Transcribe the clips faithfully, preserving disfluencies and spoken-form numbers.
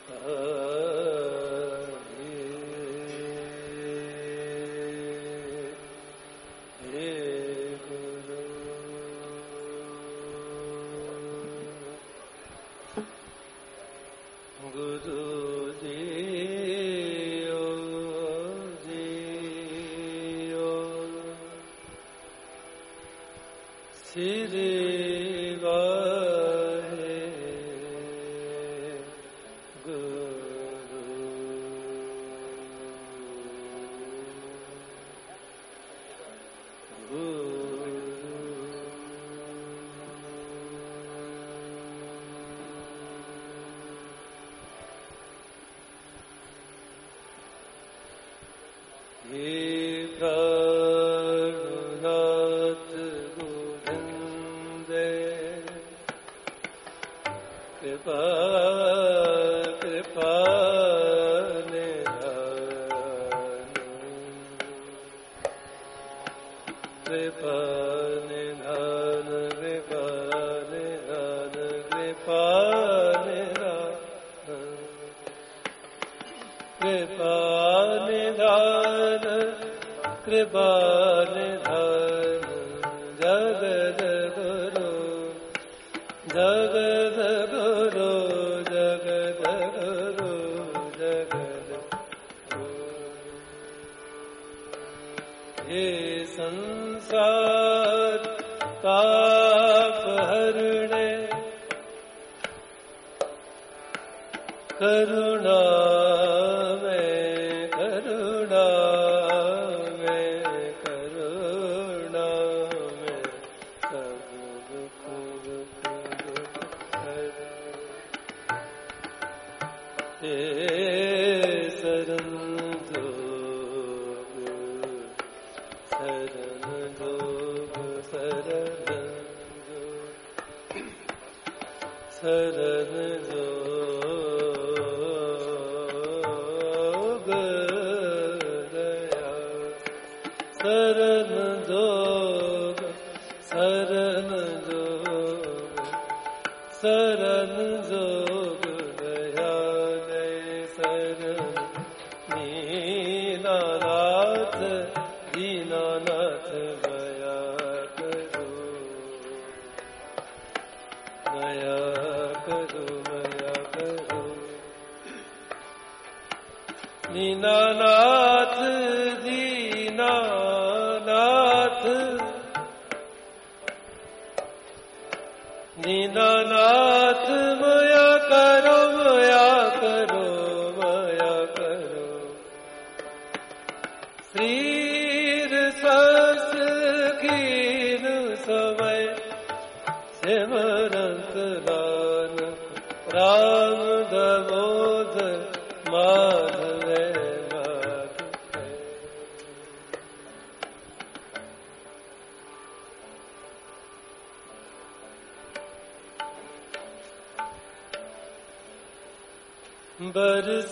बरस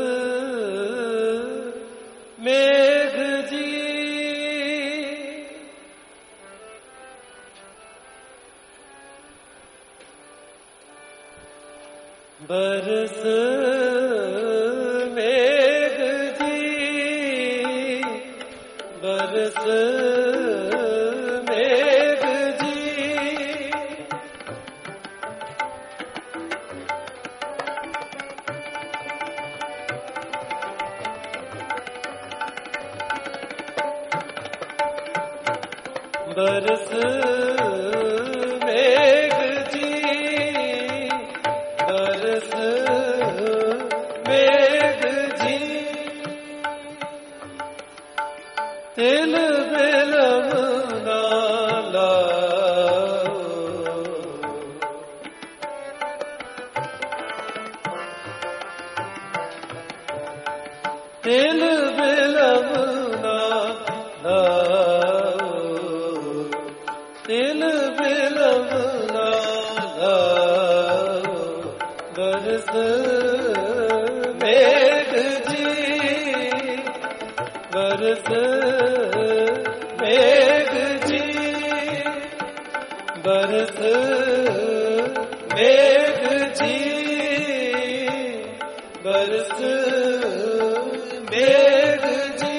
मेघ जी बरस मेघ जी बरस मेघ जी बरस मेघ जी बरस मेघ जी तिल बिलम ना लाओ तिल बिलम ना लाओ तिल बिलम ना लाओ बरस मेघ जी बरस मेघ जी बरस मेघ जी बरस मेघ जी।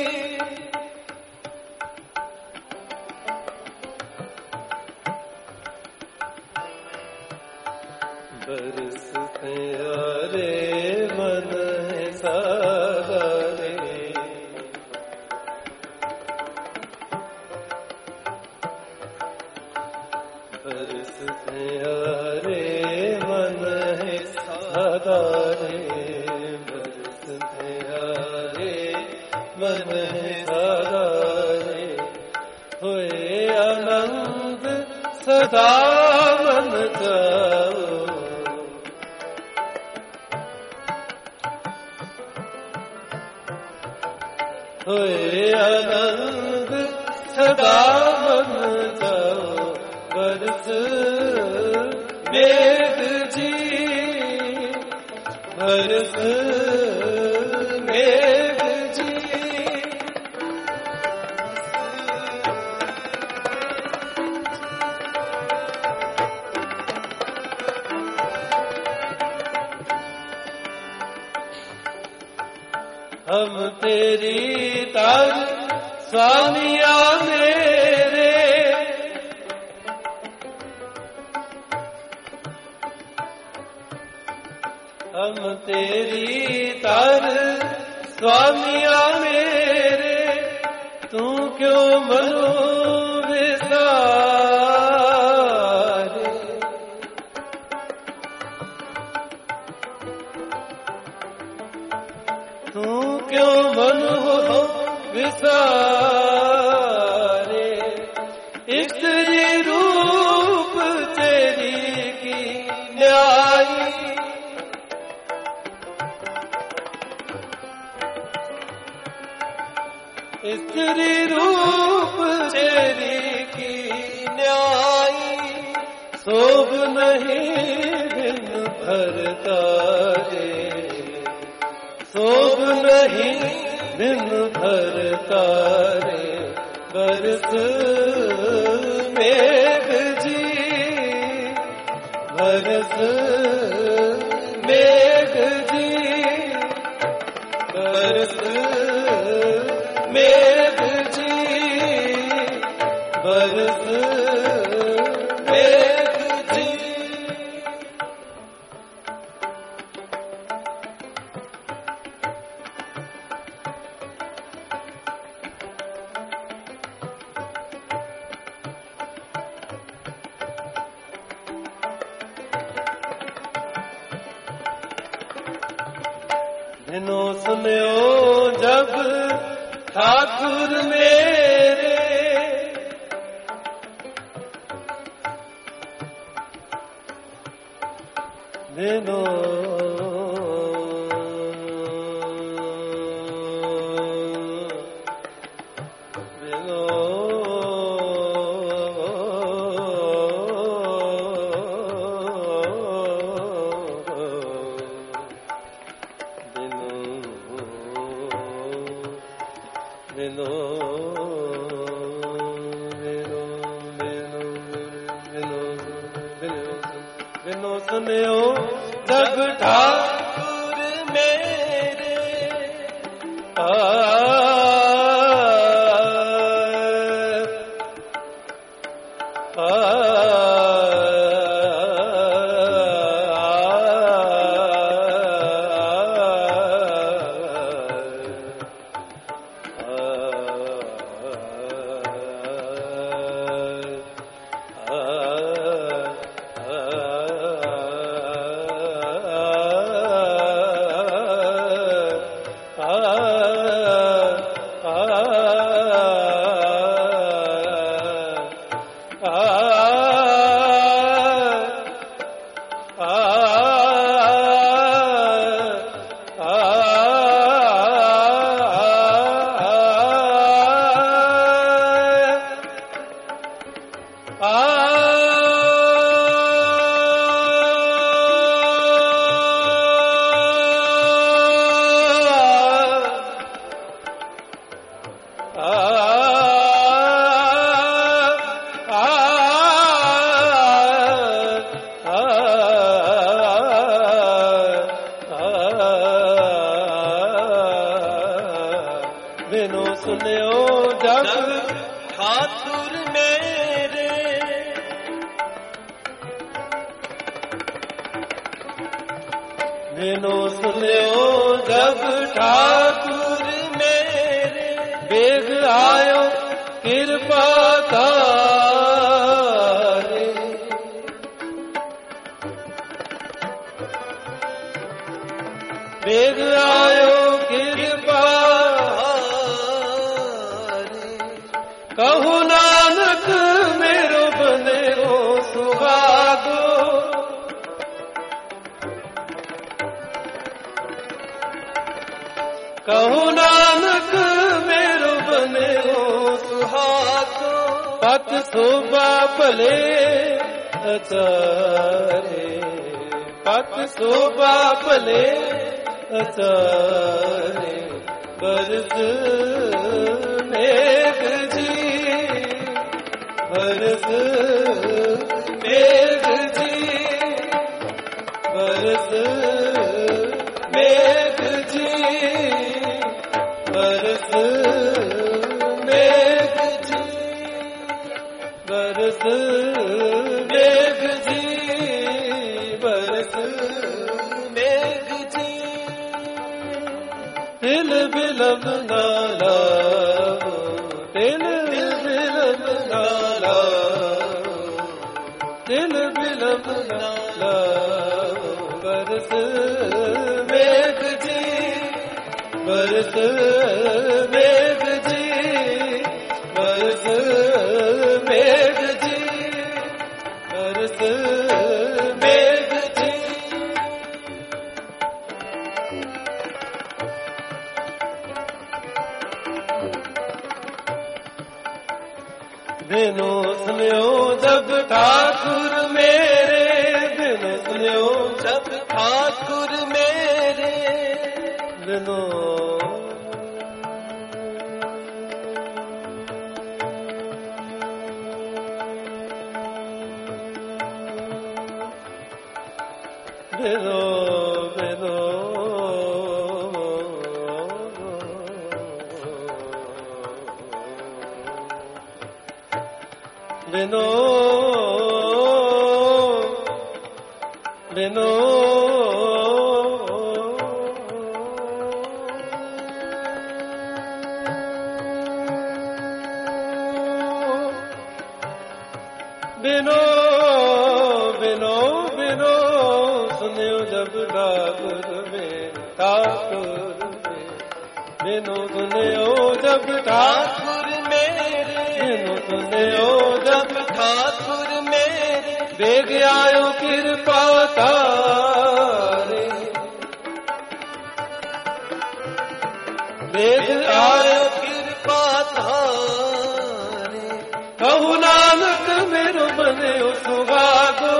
बरसते यारे मन है सारे, बरसते यारे मन है सारे, बरसते यारे मन है सारे, होए आनंद सदा मन जाओ। होए आनंद सदा मन जाओ, बरस मेघ जी, बरस मेघ जी। हम तेरी तर स्वामिया मेरे, हम तेरी तर स्वामिया मेरे, तू क्यों मनो विसारे। तू क्यों मन हो विसारे, स्त्री रूप तेरी की न्यायी, स्त्री रूप तेरी की न्यायी, शोभ नहीं बिन भरता रे, शोभ नहीं बिन भरता रे, बरस मेघ जी, बरस मेघ जी, बरस मेघ जी, बरस मेघ जी। दिनों सुनो जब ठाकुर मेरे, दिनों सुनो जब ठाकुर मेरे, आ बिनो सुनियो जब ठाकुर मेरे, बिनो सुनियो जब ठाकुर मेरे, बेग आयो कृपा तारे, बेग आयो कृपा कहु नानक मेरो बनेरो सुहागो, कहु नानक मेरो बनेरो सुहागो, पत शोभा भले अचारे, पत शोभा भले अचारे, बरस मेघ जी, बरस मेघ जी, बरस मेघ जी, बरस मेघ जी, बरस मेघ जी, बरस मेघ जी, तिल बिलम ना लाओ, तिल बिलम ना लाओ, तिल बिलम ना लाओ, बरस मेघ जी, बरस मेघ जी, बरस मेघ जी, बरस मेघ जी, बिनो सुनियो जब ठाकुर मेरे, बिनो सुनियो जब ठाकुर मेरे, बिनो बिनो बिनो बिनो बिनो बिनो बिनो बिनो सुनियो जब ठाकुर में, ठाकुर में, बिनो सुनियो जब ठाकुर मेरे, बिनो सुनियो जब ठाकुर मेरे, बेग आयो कृपा तारे, बेग आयो कृपा तारे, कहु नानक मेरो बने सुहागो,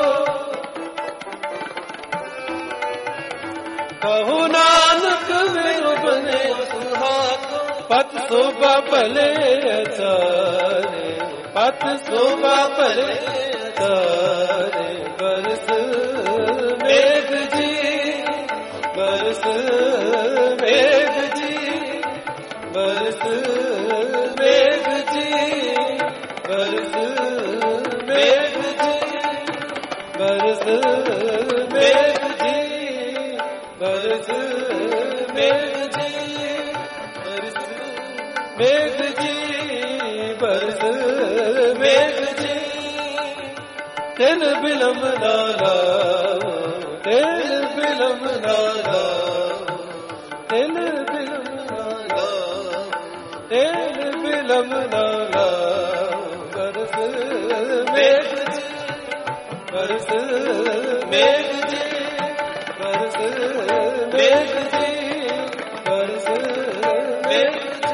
कहु नानक मेरो बने सुहागो, पत शोभा भले अचारे, पत शोभा भले अचारे, बरस मेघ जी, बरस मेघ जी, बरस मेघ जी, बरस मेघ जी, बरस मेघ जी, बरस मेघ जी, बरस मेघ जी, बरस मेघ जी, तिल बिलम ना लाओ, तिल बिलम ना लाओ, तिल बिलम ना लाओ, तिल बिलम ना लाओ, बरस मेघ जी, बरस मेघ जी, बरस मेघ जी, बरस मेघ जी,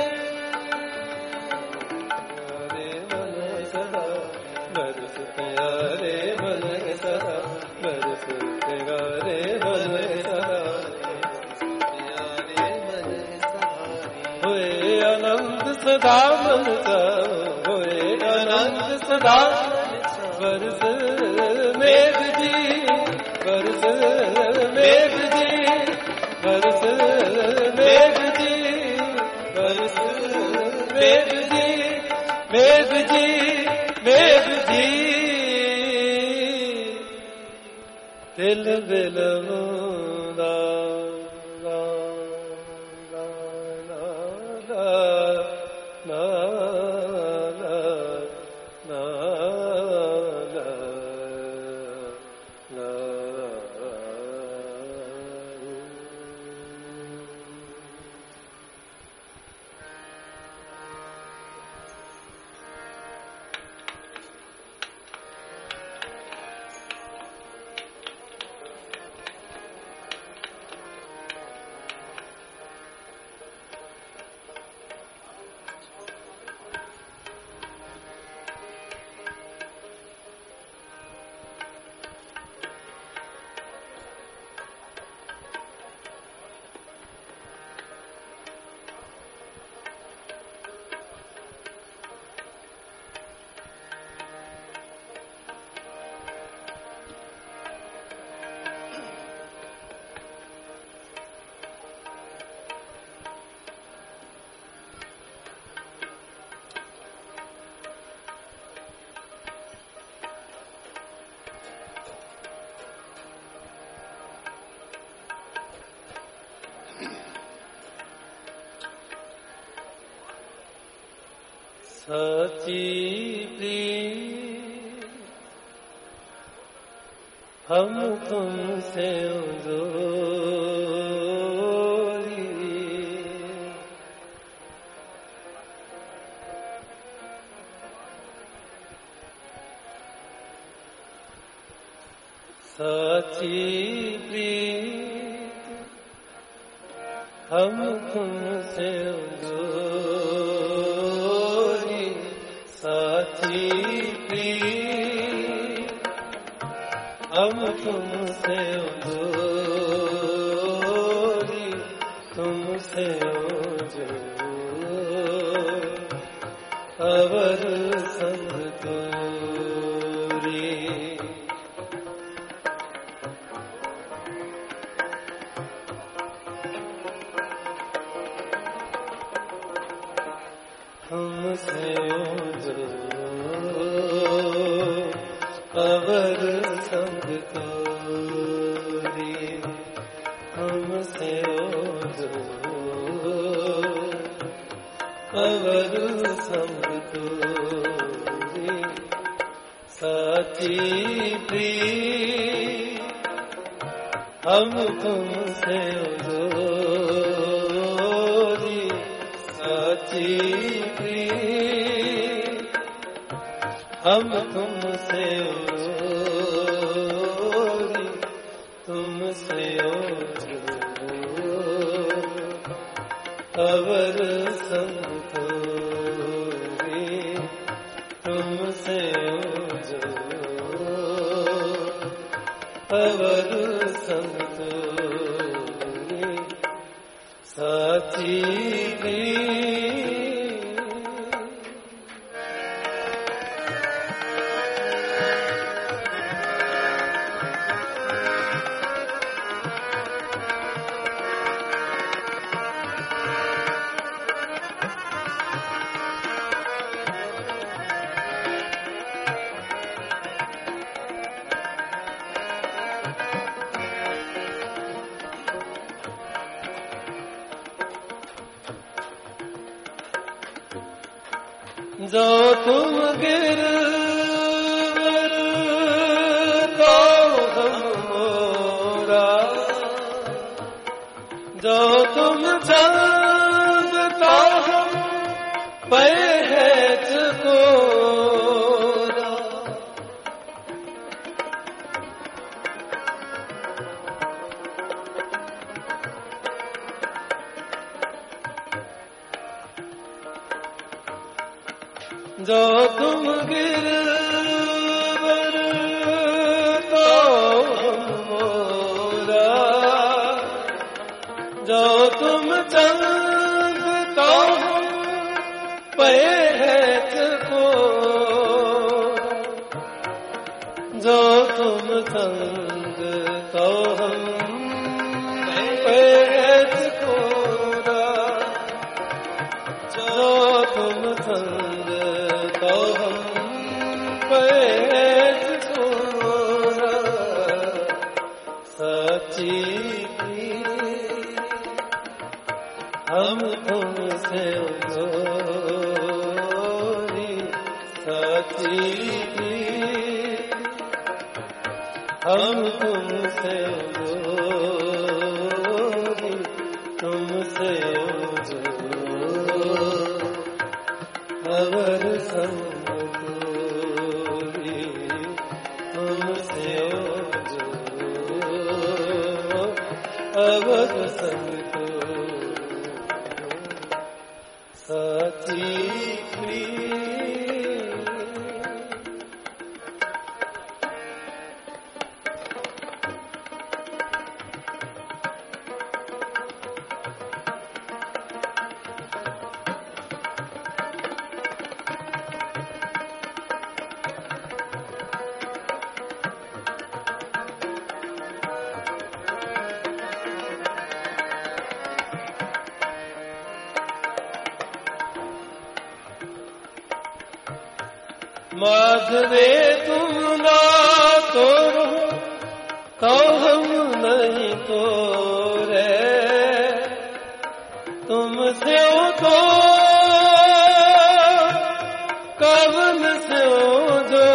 हरे मन सदा बरस प्यारे मन सदा, बरस प्यारे मन सदा, प्यारे मन सदा, होए आनंद सदा मन का, होए आनंद सदा, बरस मेघ जी, बरस मेघ जी, बरस मेघ जी, बरस दिल बिलमुदा ला ला ला ला ला ला ला ला ला सच्ची प्रीत हम तुमसे जोड़ी, सच्ची प्रीत हम तुमसे जोड़ी, साची प्रीत हम तुमसे जोड़ी, तुमसे जोड़ी अवर संग तोरी, तुमसे अवर संग तोरी, हमसे अवर संग तोरी, साची प्रीत हम तुमसे जोड़ी, साची प्रीत हम तुमसे जोड़ी, तुमसे अवर संग तोरी, तुमसे अवर संग तोरी, साची जो तुम गिरवर तो हम मोरा, जो तुम चांद तो हम पहच कोरा, जो तुम गिरवर तो हम मोरा, जो तुम चंद तो हम पहच कोरा, जो तुम चंद तो हम पहच कोरा, जो तुम चंद तो हम पहच कोरा, हम तुमसे जोरी साची प्रीत, हम तुमसे जोरी तुमसे अवर संग तोरी तुमसे अवर संग साची प्रीत। माधवे तुम ना तोरो तो हम नहीं तोरे, तुमसे तो कवन से जो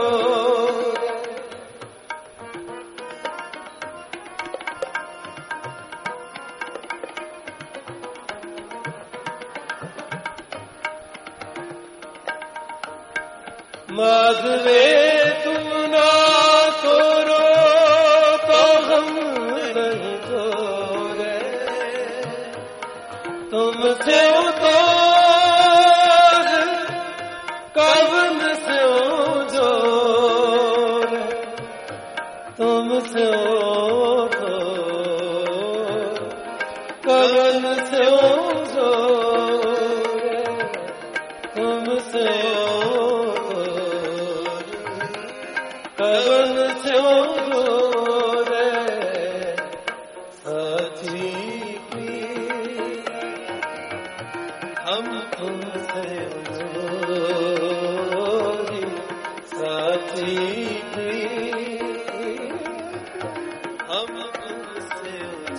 माधवे तुम ना तोरो तो हम नहीं तोरे, तुमसे तो कवन से जोर, तुमसे तो कवन से जोर, तुमसे कवन से जोरे साची प्रीत, हम तुमसे जोरी साची प्रीत, हम तुमसे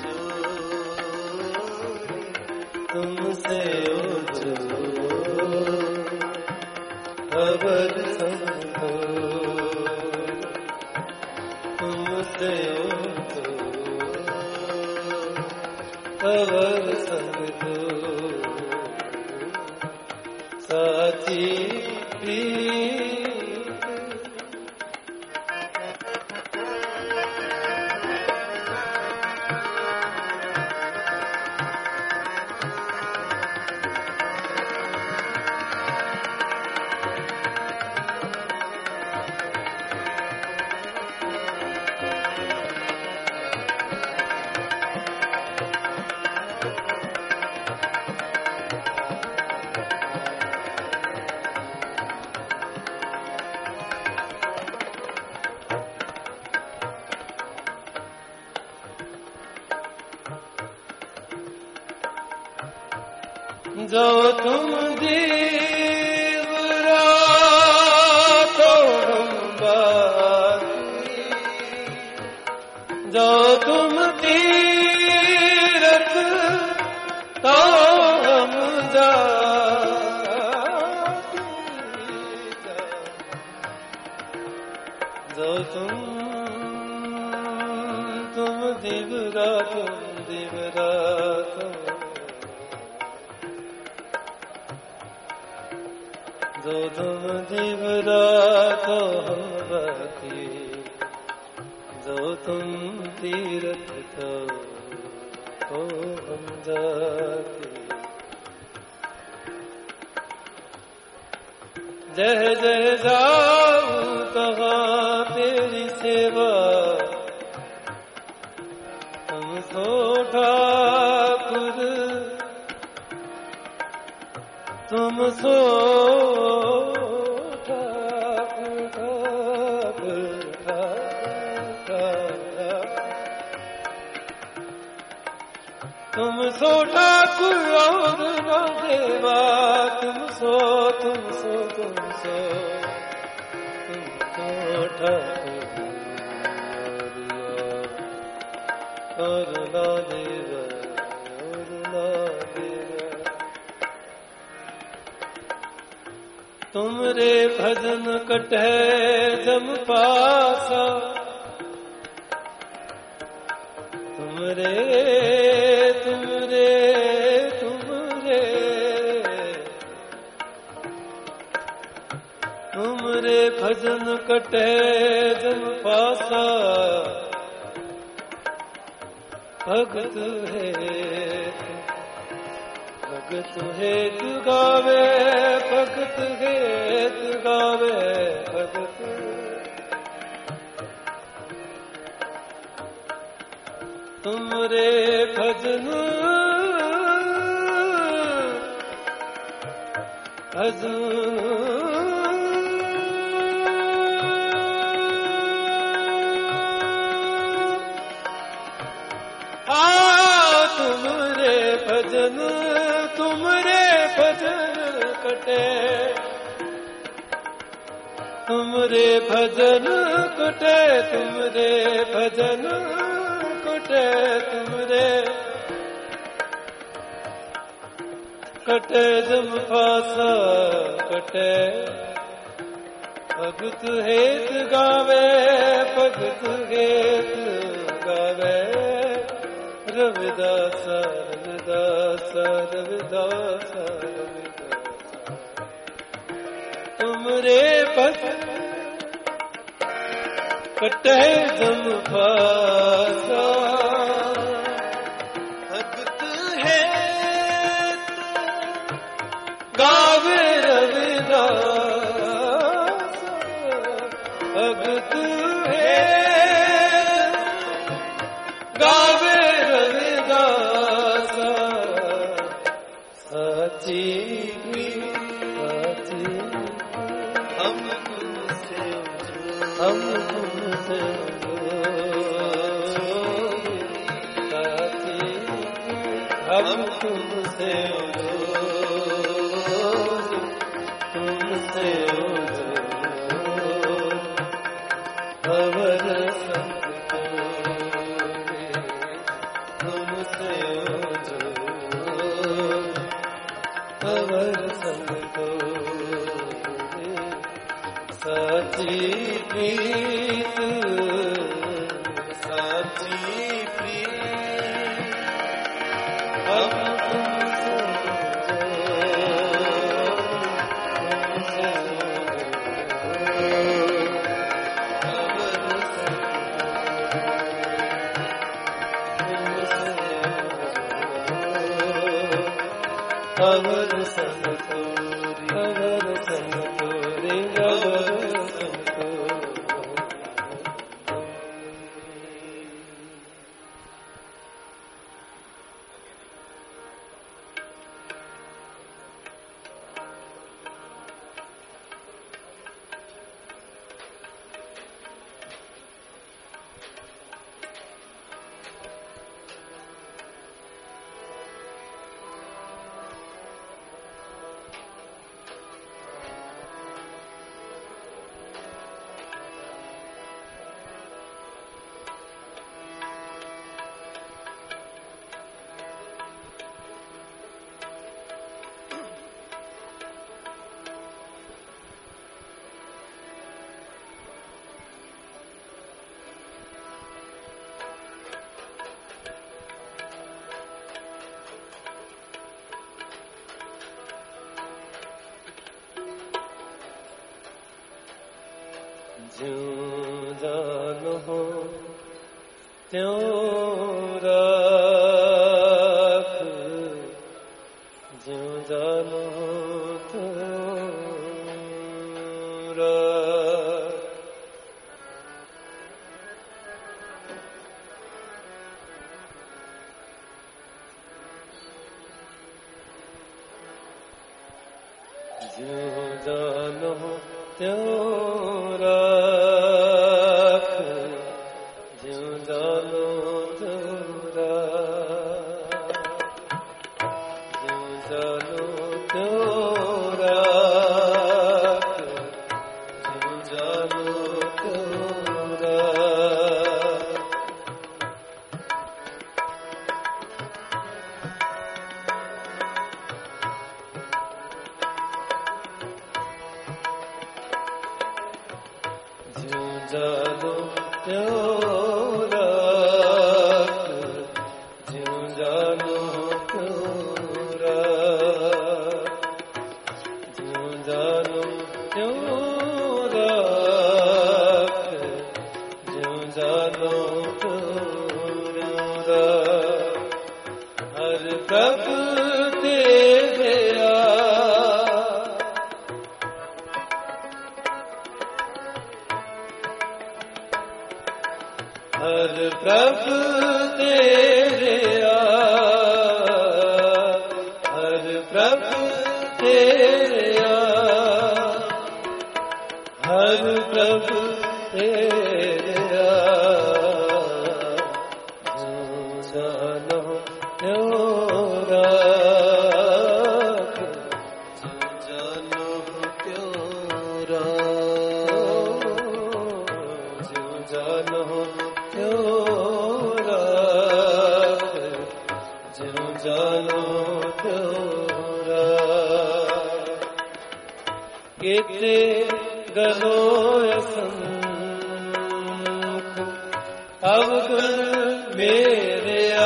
जोरी तुमसे जोरी अवर संग तुमसे अवर संग साची प्रीत। जो तुम दीव रातो हम बाकी, जो तुम तीरथ तो हम जाती, जो तुम तुम दीव रातो दीव रातो, जो तुम जीव रातो हम बाकी, जो तुम तीरथ तो तो हम जाती। जय जय जाऊं तहाँ तेरी सेवा, तुम सो ठाकुर तुम सो ठाकुर ठाकुर ठाकुर, तुम सो ठाकुर और न देवा, तुम सो तुम सो तुम सो तुम सो ठाकुर और न देवा और न देवा। तुमरे भजन कटे जम पासा, तुमरे तुमरे तुमरे तुमरे भजन कटे जम पासा। भगत है भगत हेत गावे, भगत हेत गावे भगत। तुमरे भजन भजन तुमरे भजन तुमरे भजन कटे, तुमरे भजन कटे, तुमरे भजन कटे, तुमरे कटे जम पासा कटे। भगत हेत गावे, भगत हेत गावे रविदास रविदास रविदास रविदास। तुमरे भजन कटे जम पासा। भगत हेत गावे रविदास, भगत हेत गावे रविदास। साची साची हम तुमसे हम तुमसे साची हम तुमसे तुमसे अवर संग तुमसे अवर संग साची प्रीत साची प्रीत हम तुमसे तुमसे अवर संग तोरी अवर संग तोरी अवर संग ज्यों जानो हो त्यों राख, ज्यों जानो हो त्यों राख। ज्यों जानो हो त्यों राख, ज्यों जानो त्यों राख, ज्यों जानो त्यों राख, ज्यों जानो त्यों राख। जानो त्यों राख, ज्यों जानो त्यों राख, ज्यों जानो त्यों राख, ज्यों जानो त्यों राख। हर प्रभ तेरे हर प्रभ तेरे हर प्रभ तेरे हर प्रभ तेरे ज्यों जानो त्यों राख, ज्यों जानो त्यों राख, ज्यों जानो त्यों राख, ज्यों जानो त्यों राख। केते गनो असंख अवगुण मेरे आ,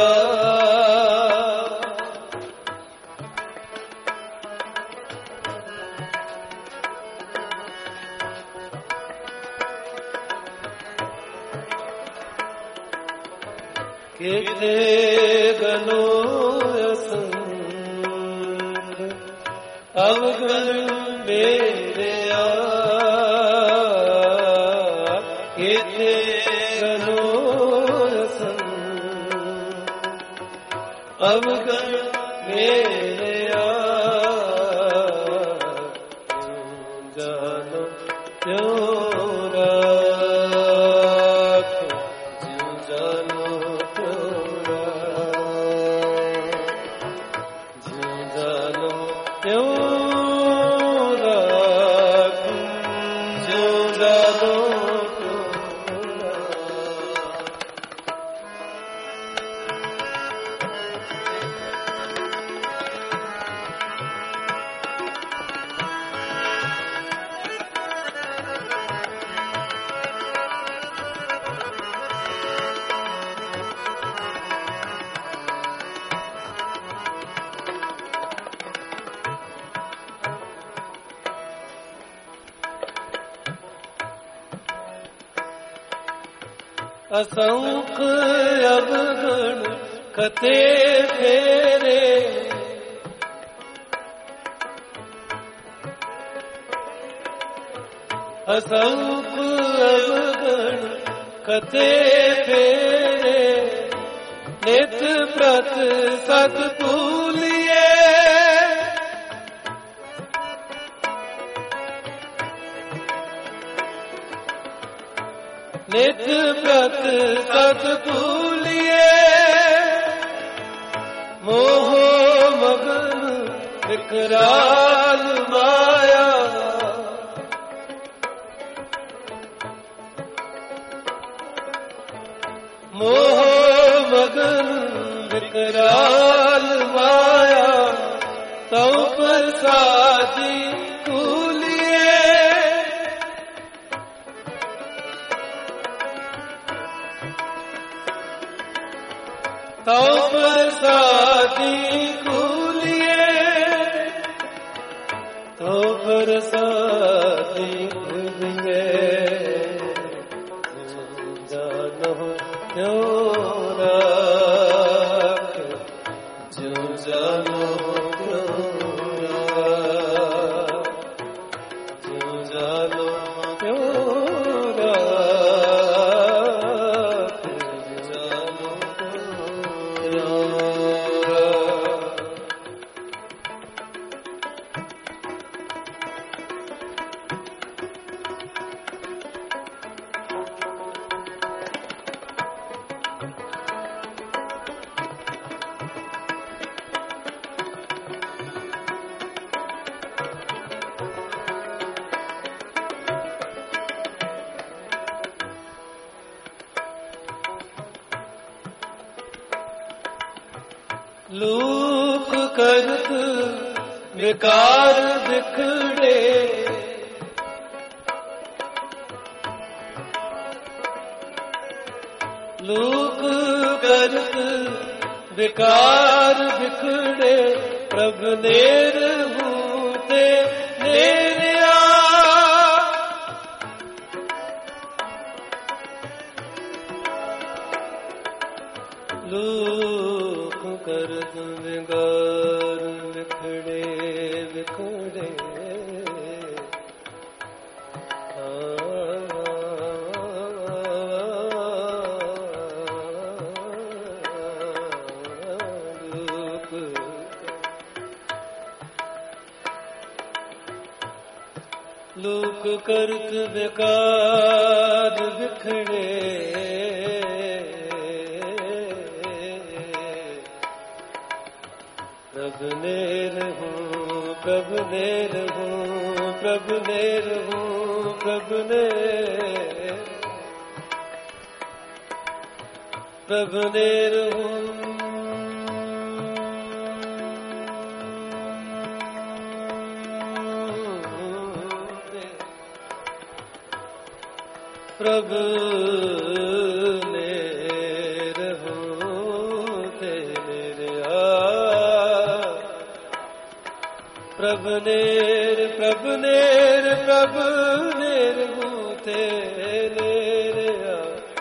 केते गनो असंख अवगुण मेरे आ, केते गनो असंख अवगुण मेरे आ, ज्यों जानो त्यों राख, ज्यों जानो त्यों राख, ज्यों जानो त्यों राख, ज्यों जानो त्यों राख। असंख अवगुण कते फेरे, असंख अवगुण कते फेरे, नित प्रत सत भूलिए, नित प्रत सत भूलिए, मोह मगन विकराल माया, मोह मगन विकराल माया, तौ प्रसादी कूलिए, तौ प्रसादी कूलिए, तौ प्रसादी कूलिए, ज्यों जानो त्यों राख, ज्यों जानो त्यों राख, ज्यों जानो त्यों राख, ज्यों जानो त्यों राख। लूक करत विकार बिखड़े, ਲੋਕ ਕਰਤ ਵਿਕਾਰ ਵਿਖੜੇ ਪ੍ਰਭ ਨੇਰ ਹੂਤੇ ਨੇਰਿਆ ਲੋਕ ਕਰਤ ਵਿਕਾਰ ਵਿਖੜੇ ਵਿਖੜੇ ਲੋਕ ਕਰਤ ਵਿਕਾਰ ਵਿਖੜੇ ਪ੍ਰਭ ਨੇਰ ਹੂੰ ਪ੍ਰਭ ਨੇਰ ਹੂੰ ਪ੍ਰਭ ਨੇਰ ਹੂੰ ਪ੍ਰਭ ਨੇਰ ਪ੍ਰਭ ਨੇਰ ਹੂੰ ਪ੍ਰਭ ਨੇਰ ਹੂੰ ਤੇ ਨੇਰਿਆ ਪ੍ਰਭ ਨੇਰ ਪ੍ਰਭ ਨੇਰ ਪ੍ਰਭ ਨੇਰ ਹੂੰ ਤੇ ਨੇਰਿਆ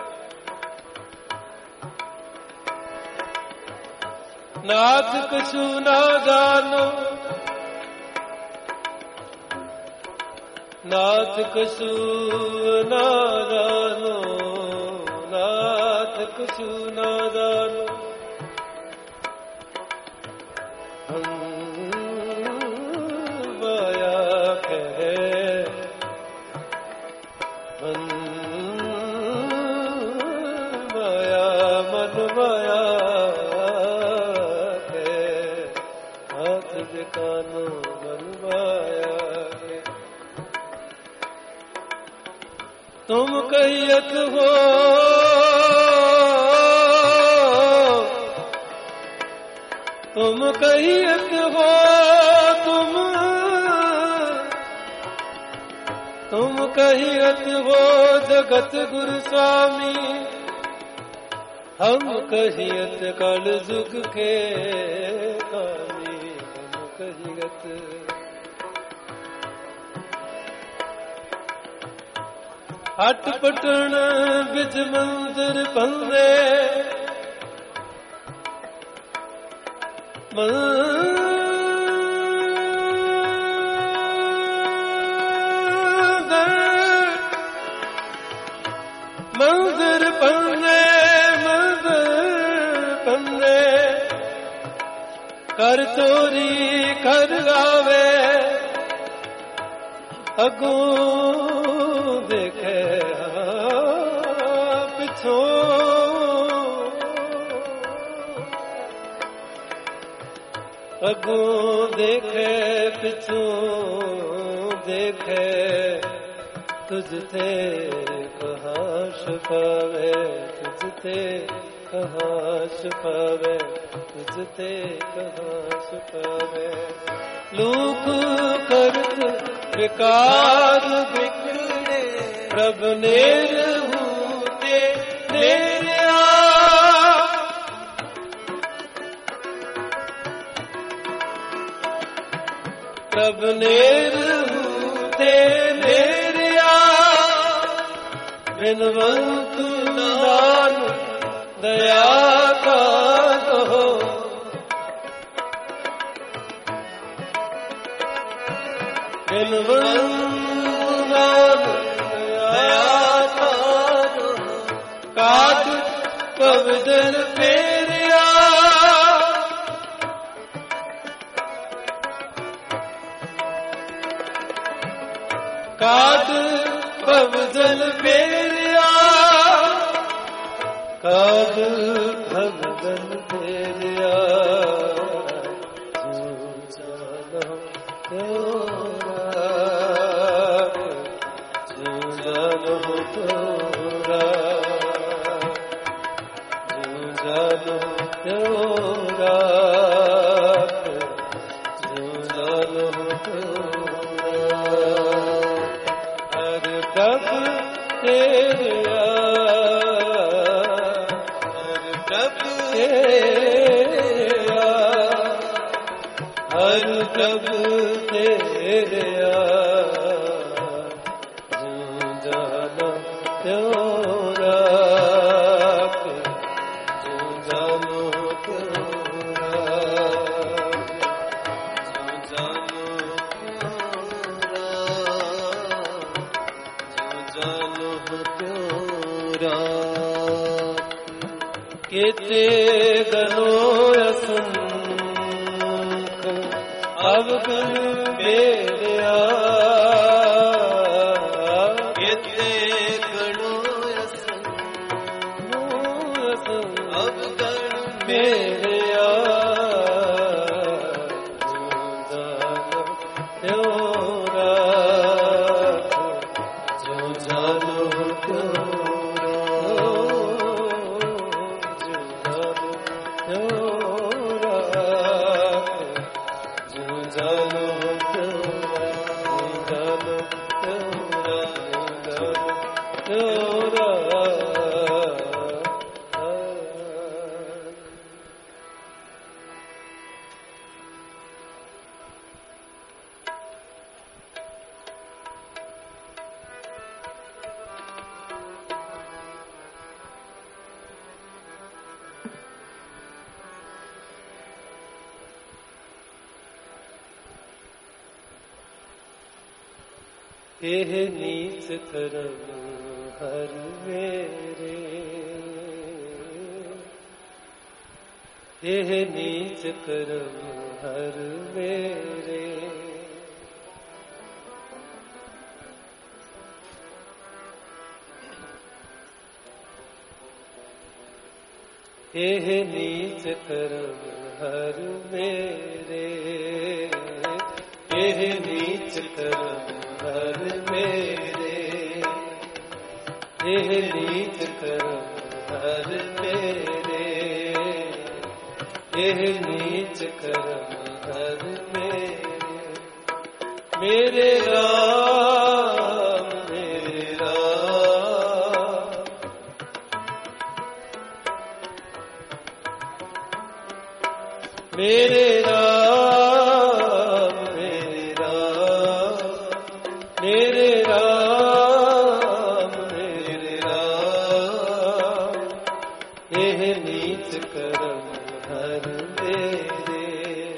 ਨਾਥ ਕਛੂ ਨਾ ਜਾਨੋ ਨਾਥ ਕਛੂ ਨਾ ਜਾਨੋ ਨਾਥ ਕਛੂ ਨਾ ਜਾਨੋ ਹਮ ਮਾਇਆ ਕਹਿ ਹਮ ਮਾਇਆ ਮਨ ਮਾਇਆ ਕਹਿ ਹੱਥ ਦਿਖਾਨੋ ਮਨ ਮਾਇਆ तुम कहियत हो तुम कहियत हो तुम तुम कहियत हो जगत गुरु स्वामी हम कहियत कल जुग के कामी हम कहियत ਹਟ ਪਟਣ ਵਿੱਚ ਮੰਦਰ ਪੰਦੇ ਮੰਦਰ ਪੰਦੇ ਮੰਦਰ ਪੰਦੇ ਕਰ ਚੋਰੀ ਕਰ ਆਵੇ ਅਗੋਂ ਦੇਖੇ ਪਿਛੋਂ ਅਗੋਂ ਦੇਖੇ ਪਿਛੋਂ ਦੇਖੇ ਤੁਝ ਤੇ ਕਹਾਂ ਛੁਪਾਵੇ ਤੁਝ ਤੇ ਕਹਾਂ ਛੁਪਾਵੇ ਤੁਝ ਤੇ ਕਹਾਂ ਛੁਪਾਵੇ ਲੋਕ ਕਰਤ ਵਿਕਾਰ ਵਿਖੜੇ ਪ੍ਰਭ ਨੇਰ ਹੂੰ ਤੇ ਨੇਰਿਆ ਪ੍ਰਭ ਨੇਰ ਹੂੰ ਤੇ ਨੇਰਿਆ ਬਿਨਵੰਤ ਨਾਨ ਦਇਆ ਕਾ ਕਹੋ ਬਿਨਵੰਤ ਨਾਨ ਦਇਆ ਕਾ ਕਾਟ ਪਵਿੱਤਰ ਫੇਰਿਆ ਕਾਟ ਪਵਿੱਤਰ ਫੇਰਿਆ ਕਾਟ ਭਗਤਨ ਫੇਰਿਆ ਪ੍ਰਭ ਤੇਰਿਆ प्रभ तेरे जूं जानो त्यों राख, जूं जानो त्यों राख, जूं जानो त्यों राख, जूं जानो त्यों राख। केते गनो असंख अवगुण मेरिया, केते गनो असंख अवगुण मेरिया, जूं जानो त्यों राख, जूं जानो त्यों एह नीच करम हर मेरे, एह नीच करम हर मेरे, एह नीच करम हर मेरे, एह नीच करम हर मेरे, एह नीच करम हर मेरे, एह नीच करम हर मेरे, मेरे राम मेरे राम, मेरे राम मेरे राम, मेरे राम मेरे राम, एह नीच करम हर मेरे,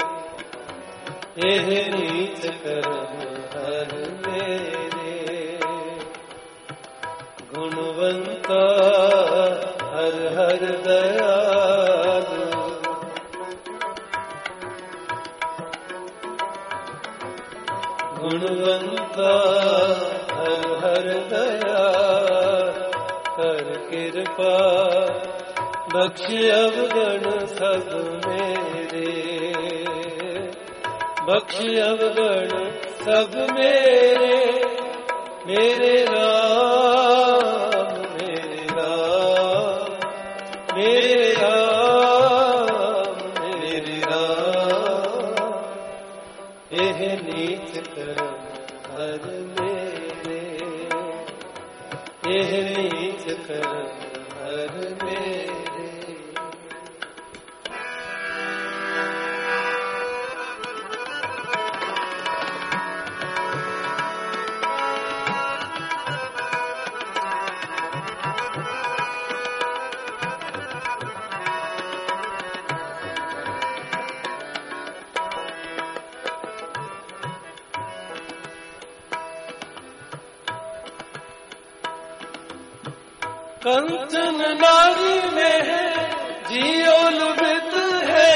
एह नीच करम हर मेरे, गुणवंता हर हर दयालु, गुणवंता हर हर दया कर कृपा, बख्श अवगण सब मेरे, बख्श अवगण सब मेरे, मेरे राम मेरे राम, मेरे राम मेरे राम, एह नीच करम हर मेरे, एह नीच करम हर मेरे। कंचन नारी में है जियो लुभित है,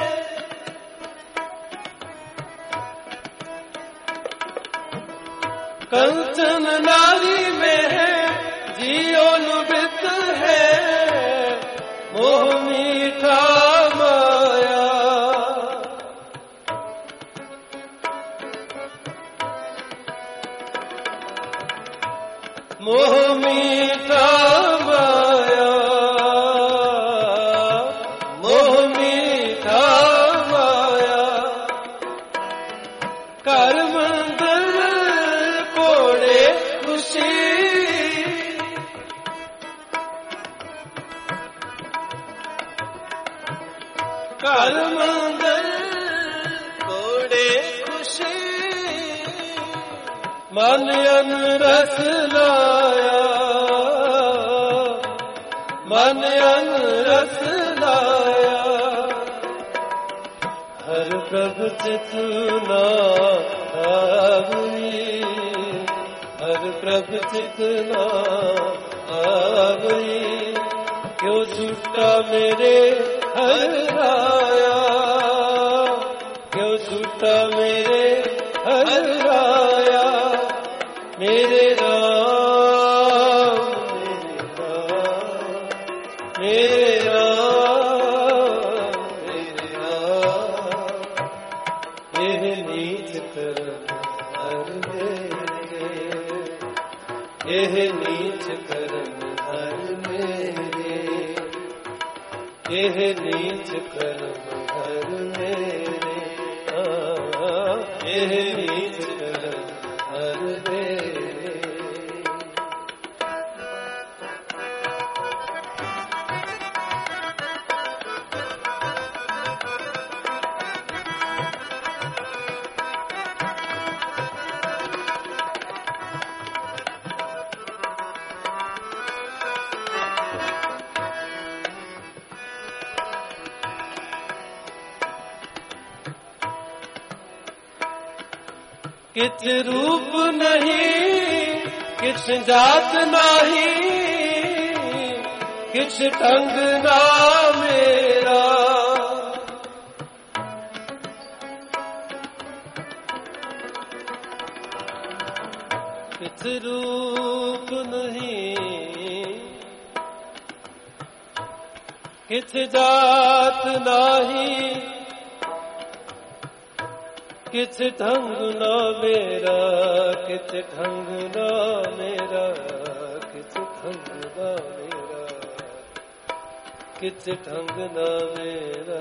कंचन नारी में है जियो लुभित है, मोह मीठा माया, मोह मीठा माया, मोह मीठा माया, कर मंदिर कोड़े खुशी, कर मंदिर कोड़े खुशी मन अन रस लाया, मन अन रस लाया। हर प्रभ चितना आवई, हर प्रभ चितना आवई। क्यों छूटा मेरे हर राया, क्यों छूटा मेरे हर राया। मेरे राम मेरे राम मेरे राम, यह नीच कर्म हर मेरे, यह नीच कर्म हर मेरे, यह नीच कर्म हर मेरे, यह नीच कर्म हर मेरे। किछ रूप नहीं, किछ जात नहीं, किछ ढंग ना मेरा। किछ रूप नहीं, किछ जात नहीं, किछ ढंग ना मेरा, किछ ढंग ना मेरा, किछ ढंग ना मेरा, किछ ढंग ना मेरा।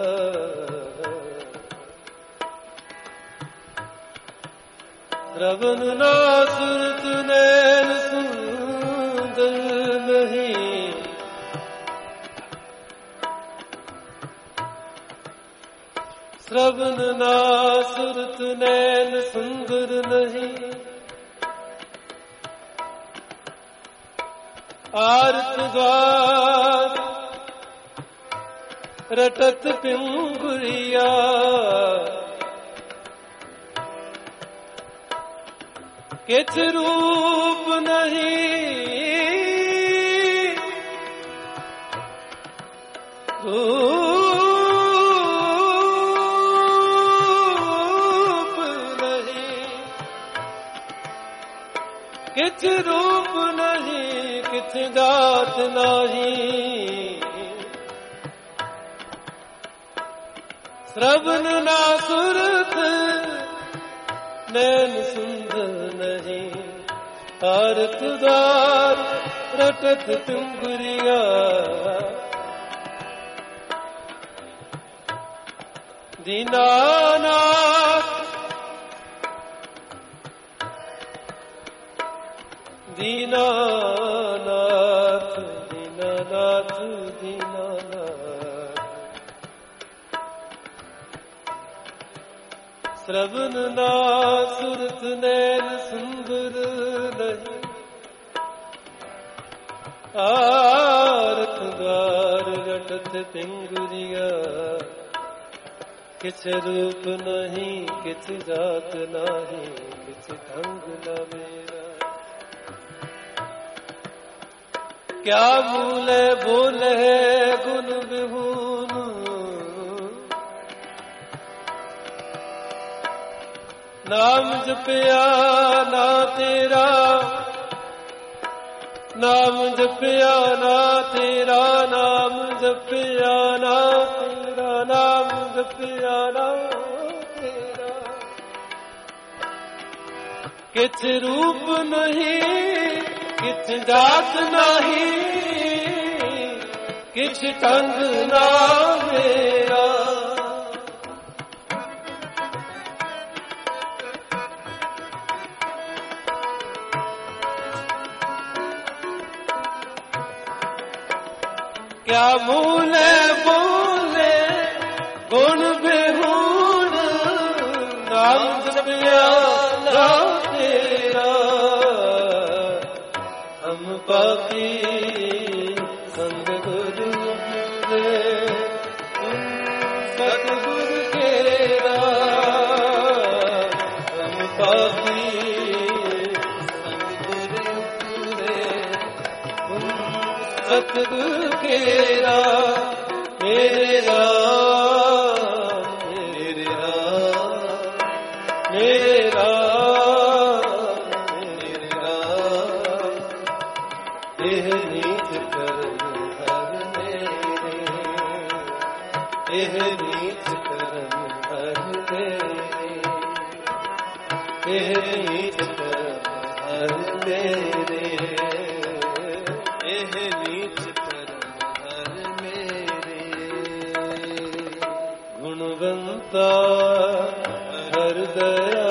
रवन ना सुरत नैन सुंदर नहीं, श्रवण ना सुरत नैन सुंदर नहीं। आरत द्वार रटत पिंगुरिया, किछ रूप नहीं, रूप किछ रूप नहीं, किछ जात नहीं। श्रवण ना सुरत नैन सुंदर नहीं। आरत द्वार रटत तुंगरिया, दीनानाथ दीनानाथ दीनानाथ दीनानाथ। श्रवण ना सुरत नैन सुंदर नहीं। आरत द्वार रटत पिंगुरिया, किछ रूप नहीं, किछ जात नहीं, किछ ढंग न मेरा। क्या मूले बोले गुण विहून, नाम जपया ना तेरा, नाम जपया ना तेरा, नाम जपया ना तेरा, नाम जपया ना तेरा। किछ रूप नहीं, किछ जात नहीं, किछ ढंग ना मेरा। क्या मूले बोले गुण बेहून, आनंद प्याला तेरा हम पापी संग गुरु दे सतगुरु तेरा हम पापी संग गुरु दे सतगुरु तेरा मेरे राम मेरे राम मेरे राम मेरे राम एह नीच कर्म हर मेरे एह नीच कर्म हर मेरे एह नीच कर्म हर मेरे एह नीच कर्म हर मेरे गुणवंता हर दया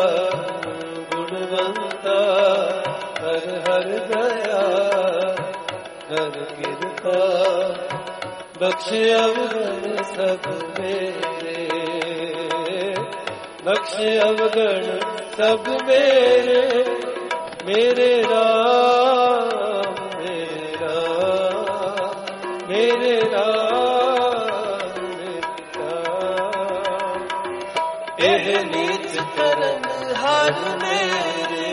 गुणवंता हर हर दया कर कृपा बख्श अवगण सब मेरे बख्श अवगण सब मेरे मेरे राम मेरे राम मेरे राम मेरे राम एह नीच कर्म हर मेरे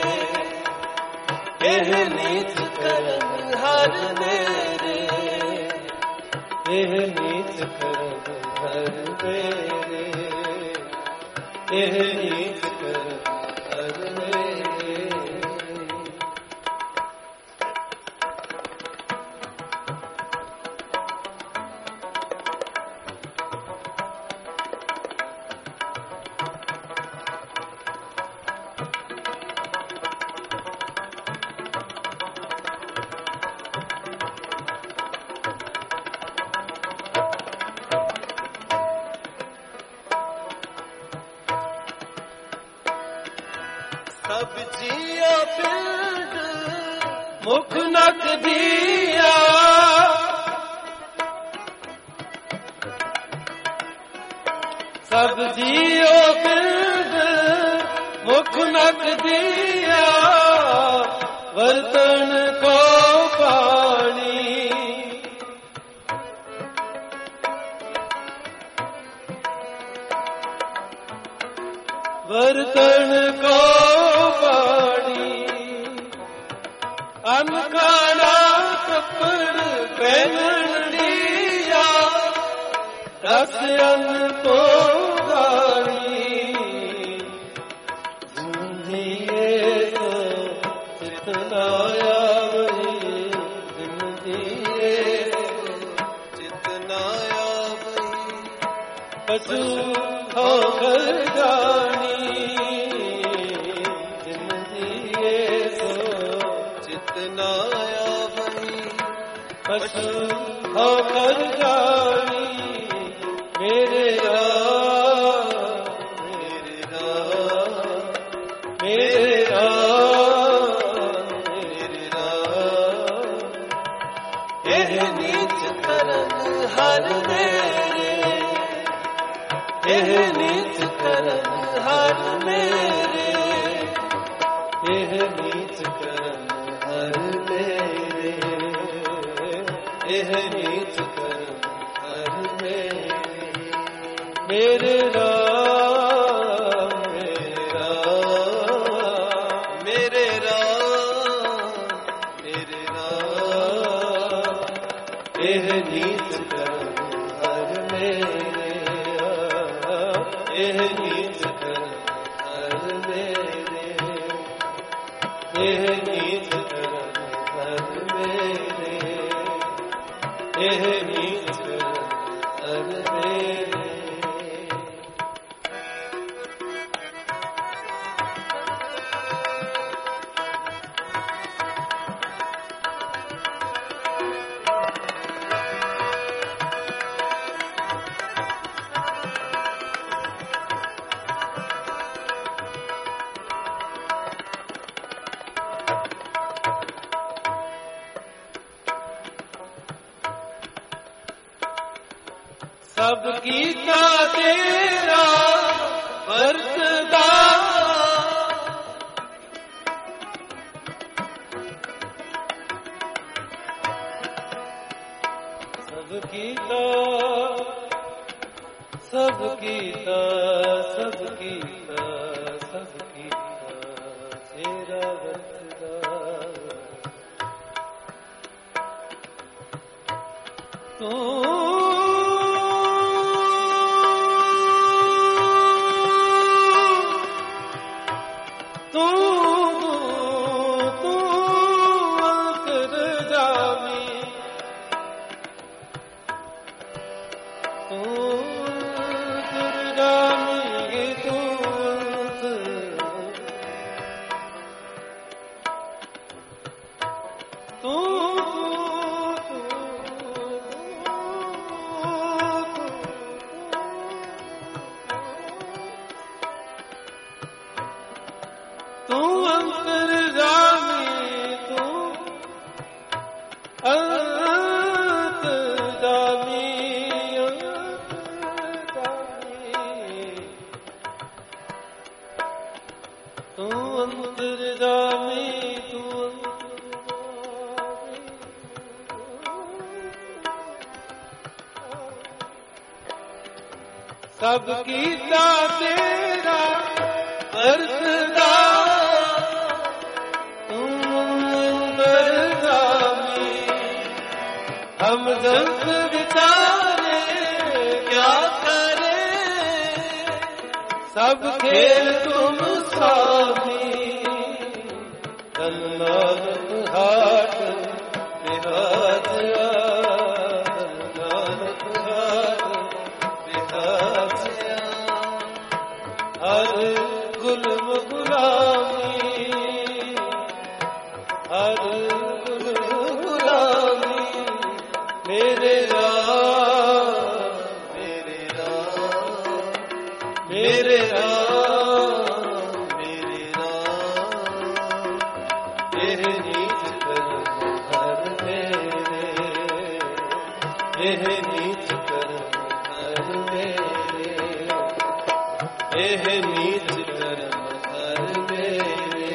एह नीच कर्म हर मेरे एह नीच कर्म हर मेरे एह नीच कर्म हर मेरे सब जिया पिंड मुख नक दिया सब जियो पिंड मुख नक दिया बर्तन को पानी बर्तन को अन्न खाना कपड़ पहन लिया रस अन्न तो गाली जिंदगी तो चितनाया वही जिंदगी चितनाया वही पशु होकर जानी चितनाया वही पशु होकर जानी मेरे राम मेरे राम मेरे राम मेरे राम एह नीच कर्म हर मेरे एह नीच कर्म हर मेरे एह नीच कर्म हर मेरे एह नीच कर्म हर मेरे मेरे राम मेरे राम मेरे राम मेरे राम एह नीच कर्म हर मेरे एह नीच कर्म हर मेरे एह नीच कर्म हर मेरे एह नीच कर्म हर मेरे सब कीता तेरा वर्तदा ਕੀਤਾ ਸਭ ਕੀਤਾ ਸਭ ਕੀਤਾ ਤੇਰਾ ਵਰਤਦਾ ਤੂੰ ਸਭ ਕੀਤਾ ਤੇਰਾ ਵਰਤਦਾ ਤੂੰ ਅੰਤਰਜਾਮੀ ਹਮਦਰਦ ਵਿਚਾਰੇ ਕਿਆ ਕਰੇ ਸਭ ਖੇਲ ਤੁਮ ਸਾਥੀ ਤਨ ਨਾਨਕ ਹਾਟ ਬਿਹਾਜ ਗੁਲਮ ਗੁਲਾਮੀ ਹਰ ਗੁਲਮ ਗੁਲਾਮੀ ਮੇਰੇ ਰਾਮ ਮੇਰੇ ਰਾਮ ਮੇਰੇ ਰਾਮ ਮੇਰੇ ਰਾਮ ਇਹ ਨੀਚ ਕਰਮ ਹਰ ਮੇਰੇ ਇਹ ਨੀਚ ਕਰਮ ਹਰ ਮੇਰੇ ਇਹ ਨੀਚ ਕਰਮ ਹਰ ਮੇਰੇ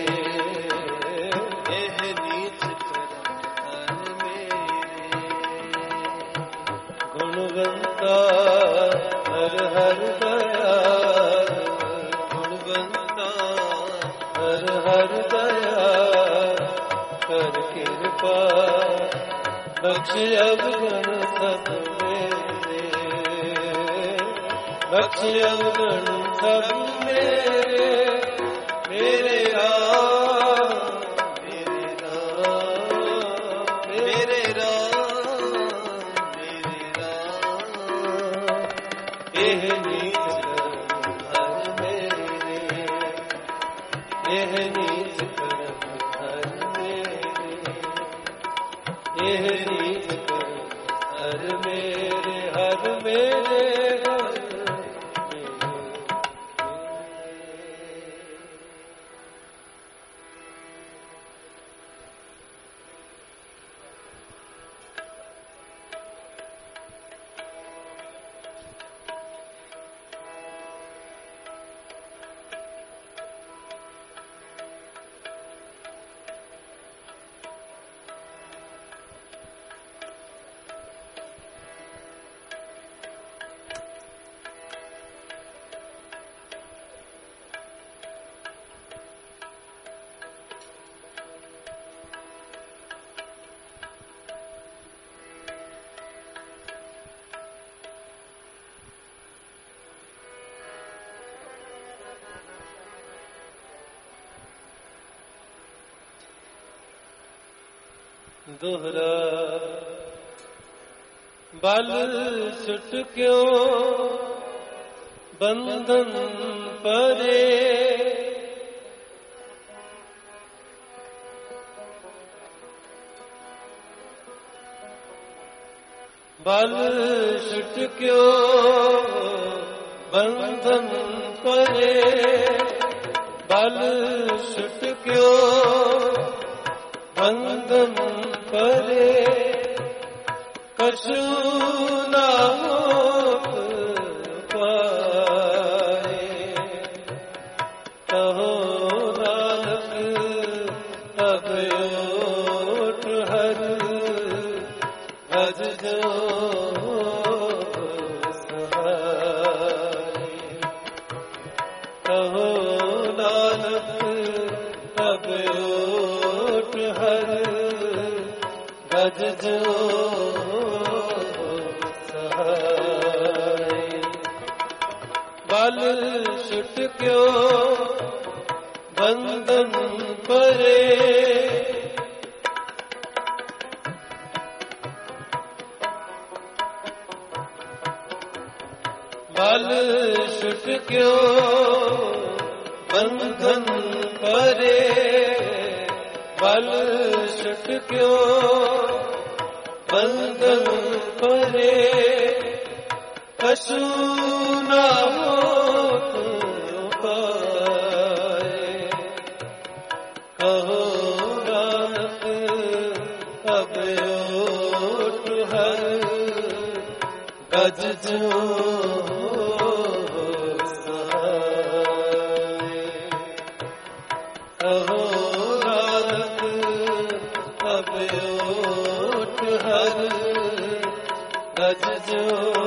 ਇਹ ਨੀਚ ਕਰਮ ਹਰ ਮੇਰੇ ਗੁਣਵੰਤਾ ਹਰ ਹਰ ਦਇਆਲ ਗੁਣਵੰਤਾ ਹਰ ਹਰ ਦਇਆਲ ਕਰ ਕਿਰਪਾ ਬਖਸ਼ ਅਵਗਣ ਸਭ ਮੇਰੇ ਬਖਸ਼ ਅਵਗਣ ਸਭ ਮੇਰੇ ਮੇਰੇ ਰਾਮ ਮੇਰੇ ਰਾਮ ਮੇਰੇ ਰਾਮ ਮੇਰੇ ਰਾਮ ਇਹ ਨੀਚ ਕਰਮ ਹਰ ਮੇਰੇ ਇਹ ਨੀਚ ਕਰਮ ਹਰ ਮੇਰੇ ਇਹ ਨੀਚ ਕਰਮ ਹਰ ਮੇਰੇ ਹਰ ਮੇਰੇ दोहरा बल छुट क्यों बंधन परे बल छुट क्यों बंधन परे बल छुट क्यों बंधन परे कछु ना होत पाए कहो नानक तब ओट हर भज जो सहाय ਕਹੋ ਨਾਨਕ ਅਬ ਓਟ ਹਰ ਗਜ ਜੋ ਸਹਾਈ। ਬਲ ਛੁਟ ਕਿਉ ਬੰਧਨ ਪਰੇ, ਬਲ ਛੁਟ ਕਿਉ ਬੰਧਨ ਪਰੇ, ਬਲ ਛੁਟ ਕਿਉ ਬੰਧਨ ਪਰੇ, ਕਛੂ ਨਾ ਹੋਤ ਉਪਾਏ। ਕਹੋ ਨਾਨਕ ਅਬ ਓਟ ਹਰ ਗਜ ਜੋ ਸਹਾਈ। ਕਹੋ ਨਾਨਕ ਅਬ ਓਟ ਹਰ ਗਜ ਜੋ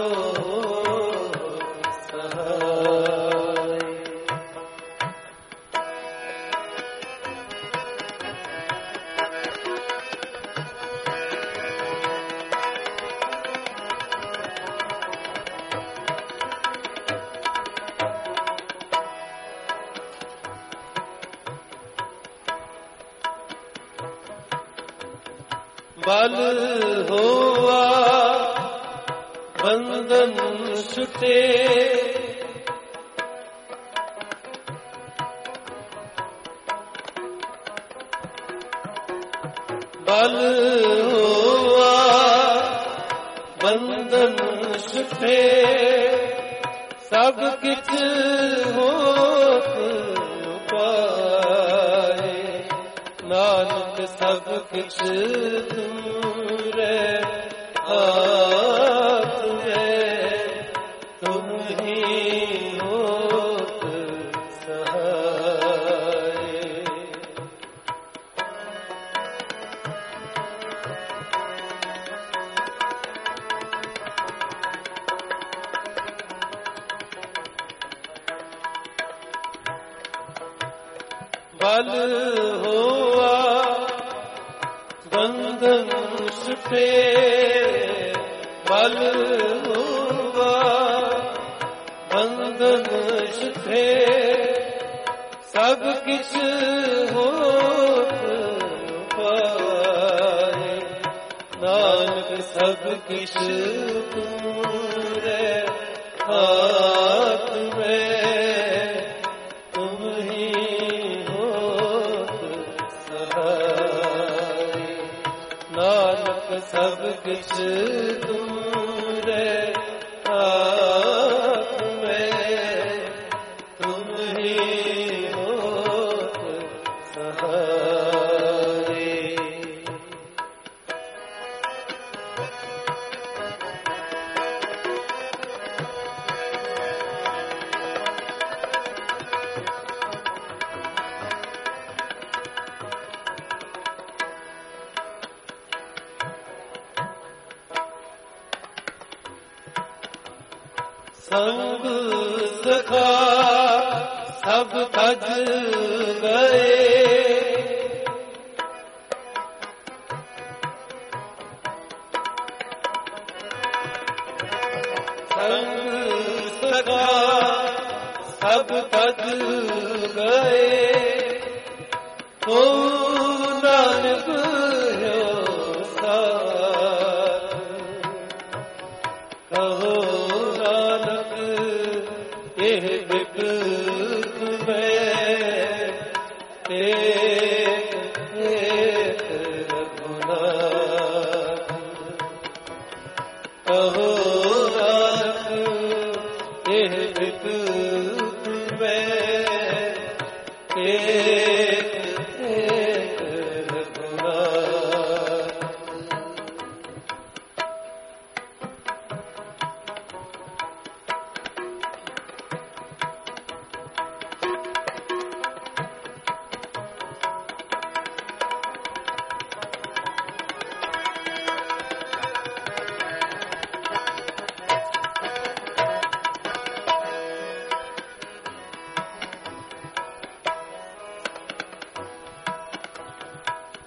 ਬਲ ਹੋਆ ਬੰਧਨ ਛੁਟੇ, ਬਲ ਹੋਆ ਬੰਧਨ ਛੁਟੇ, ਸਭ ਕਿਛ ਹੋਤ ਉਪਾਏ। ਨਾਨਕ ਸਭ ਕਿਛ ਤੁਮਰੇ ਹਾਥ में, तुम ही होत सहाय। बल होआ बंधन छुटे, बल होआ बंधन छुटे, सब किछ होत उपाय। नानक सब किछ तुमरे हाथ में, तुम ही नानक सब किछ तुमरे हाथ में, तुम ही होत सहाय। संग सखा सब तज गए, संग सखा सब तज गए, को नानक हो साथ। कहो एह विपत में एक एक रघुनाथ। कहो नानक एह विपत में एक एक रघुनाथ।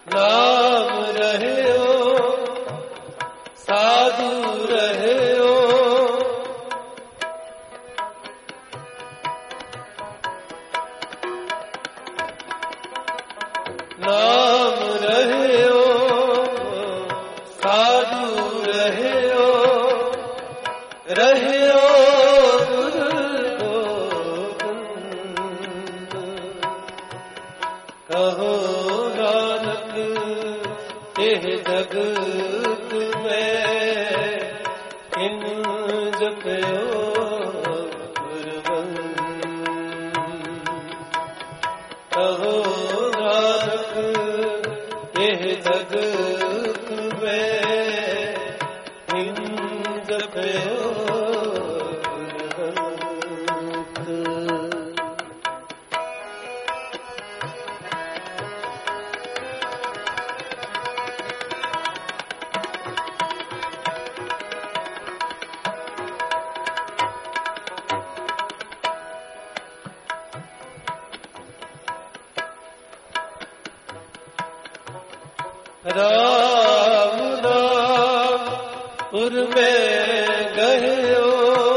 नाम रहे हो साधु रहे हो, नाम रहे हो साधु रहे हो, रहे हो कहो नानक एह जगत में किन जपयो गुरबंद। कहो नानक एह जगत में किन जपयो राम नाम पुर में गए हो,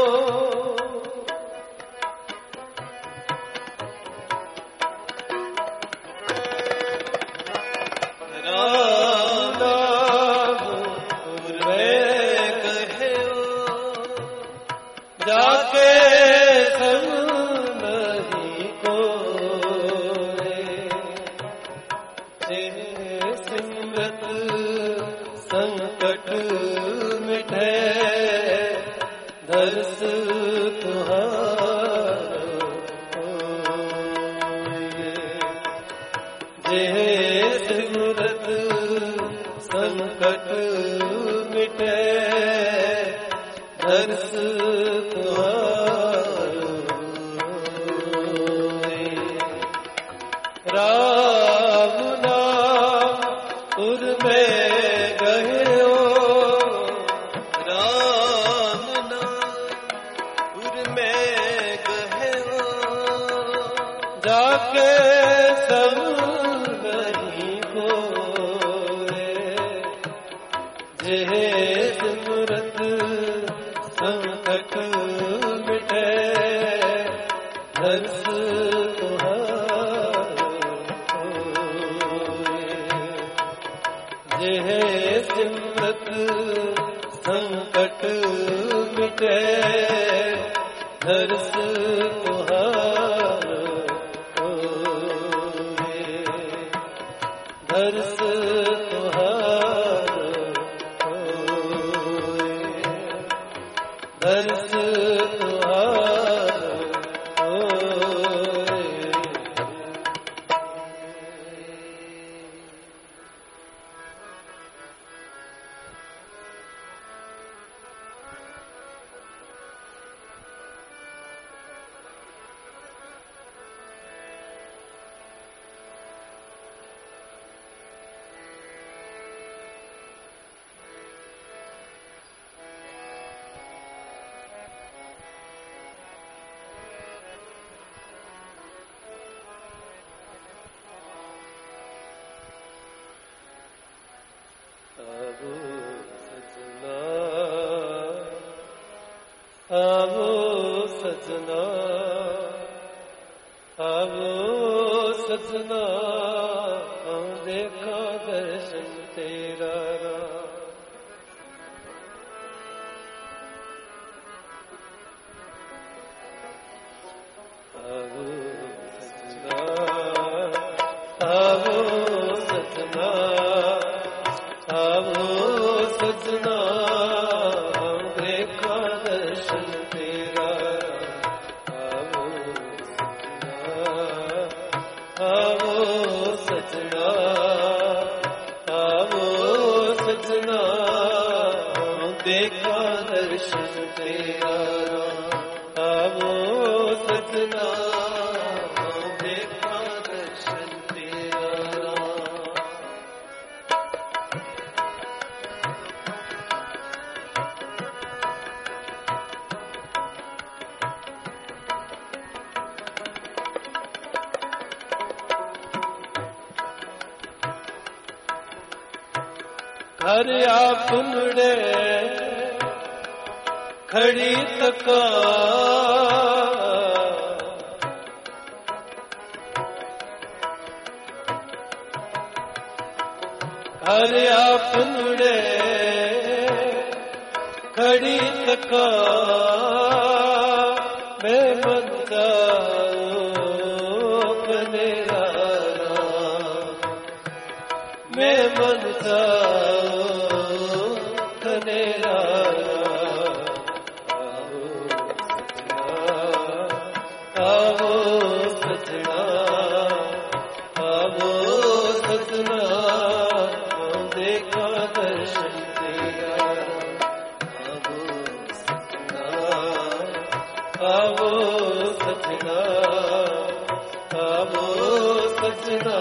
राम नाम पुर में गए हो, जाके संग नहीं कोई, सिमरत संकट मिटे दर्श तुम्हारा होए। जे सिमरत संकट मिटे दर्श तुम्हारा होए। राम नाम पुर में गए हो, राम नाम पुर में गए हो, जाके संग नहीं कोई, जे सिमरत संकट मिटे दर्श तुम्हारा होए। जे सिमरत संकट मिटे दर्श तुम्हारा होए, दर्श तुम्हारा होए, दर्श तुम्हारा होए। आवो सजना, आवो सजना, आवो सजना, देखा दर्शन तेरा राम। आवो सजना, आवो सजना, आवो सजना, देखा दर्शन तेरा। आवो सजना, आवो सजना, आवो सजना, देखा दर्शन तेरा। आवो सजना, देखा दर्शन तेरा। ਹਰ ਆਪਨੜੇ ਖੜੀ ਤਕਾ ਹਰ ਆਪਨੜੇ ਖੜੀ ਤਕਾ ਮੈਂ ਮੰਦਾ ਕਨੇਰਾ ਮੈਂ ਮੰਦਾ ਕਨੇਰਾ ਆਵੋ ਸਜਣਾ ਆਵੋ ਸਜਣਾ ਦੇਖਾ ਦਰਸ਼ਨ ਤੇਰਾ ਆਵੋ ਸਜਣਾ ਆਵੋ ਸਜਣਾ ਆਵੋ ਸਜਣਾ